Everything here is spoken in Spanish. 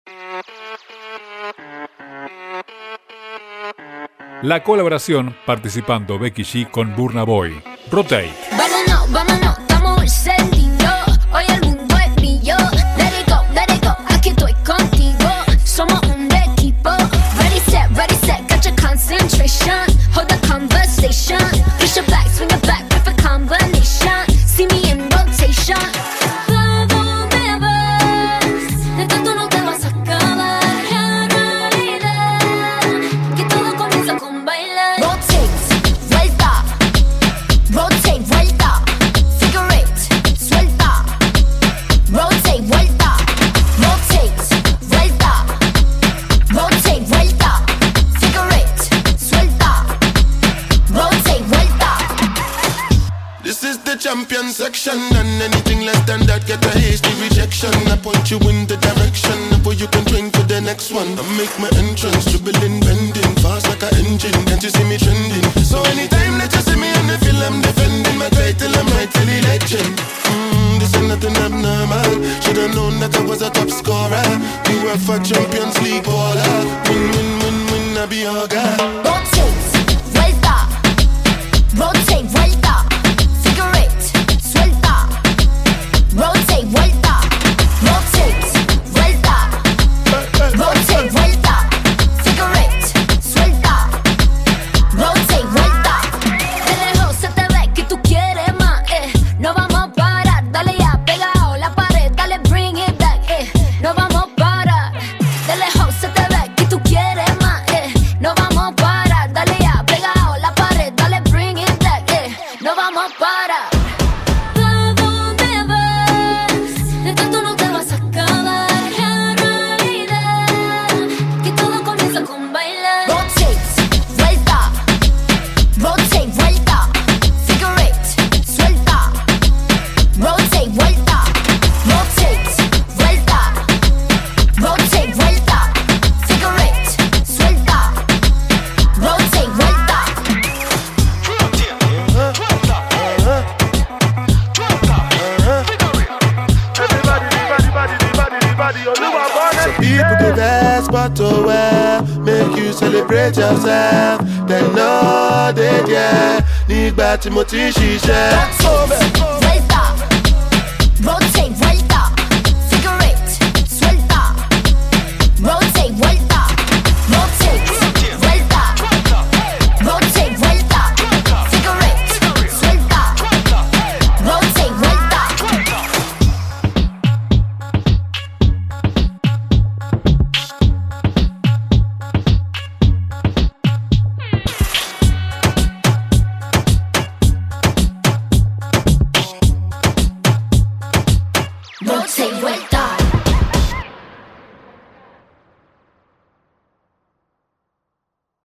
La colaboración participando Becky G con Burna Boy. Rotate. Vámonos, vámonos, estamos encendidos. Hoy el mundo es mío. Let it go, aquí estoy contigo. Somos un equipo. Ready, set, got your concentration. Hold the conversation. Push it back, swing it back, perfect combination. See me in rotation. Champion section, and anything less than that get a hasty rejection. I point you in the direction where you can drink for the next one. I make my entrance, dribbling, bending, fast like an engine. Can't you see me trending? So anytime that you see me on the field, I'm defending my title, I'm rightfully legend. This ain't nothing abnormal. Should've known that I was a top scorer. UEFA Champions League baller. Win, I be your guy. Rotate, vuelta, rotate, vuelta. Rotate, vuelta, rotate, vuelta, rotate, vuelta, figure eight, suelta, rotate, vuelta. De lejos se te ve que tú quieres más, no vamos a parar, dale ya, pegado la pared, dale bring it back, no vamos a parar. De lejos se te ve que tú quieres más, no vamos a parar, dale ya, pegado la pared, dale bring it back, no vamos a parar. To wear, make you celebrate yourself. Then know that yeah, nígbà tí mo ti ń ṣiṣẹ́.